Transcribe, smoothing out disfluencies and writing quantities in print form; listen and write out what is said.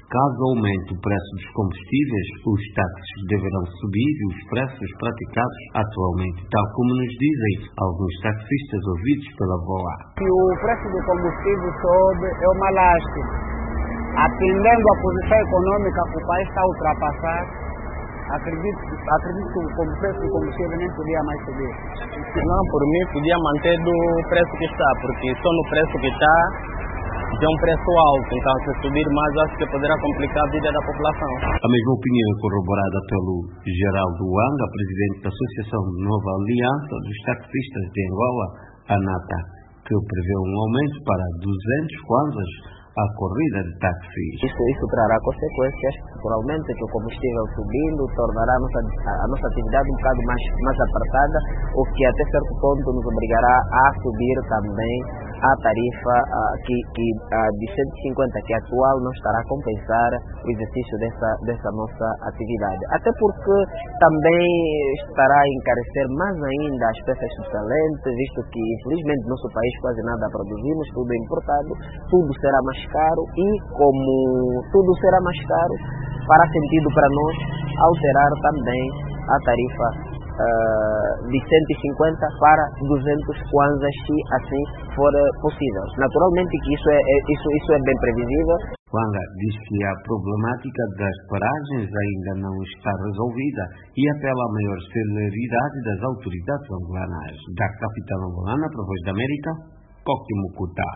Caso aumente o preço dos combustíveis, os táxis deverão subir os preços praticados atualmente, tal como nos dizem alguns taxistas ouvidos pela VOA. Se o preço do combustível sobe, é uma lástima. Atendendo à posição econômica que o país está a ultrapassar, acredito que o preço do combustível nem podia mais subir. Não, por mim podia manter do preço que está, porque só no preço que está já é um preço alto, então se subir mais acho que poderá complicar a vida da população. A mesma opinião é corroborada pelo Geraldo Wanga, presidente da Associação Nova Aliança dos Taxistas de Angola, ANATA, que prevê um aumento para 200 kwanzas a corrida de táxis. Isso trará consequências, naturalmente, que o combustível subindo tornará a nossa atividade um bocado mais apertada, o que até certo ponto nos obrigará a subir também a tarifa de 150, que é atual, não estará a compensar o exercício dessa nossa atividade. Até porque também estará a encarecer mais ainda as peças subsalentes, visto que infelizmente no nosso país quase nada produzimos, tudo é importado, tudo será mais caro e como tudo será mais caro, fará sentido para nós alterar também a tarifa de 150 para 200 kwanzas, se assim for possível. Naturalmente que isso é bem previsível. Wanga diz que a problemática das paragens ainda não está resolvida e apela à maior celeridade das autoridades angolanas. Da capital angolana, para a Voz da América, Coque Mucuta.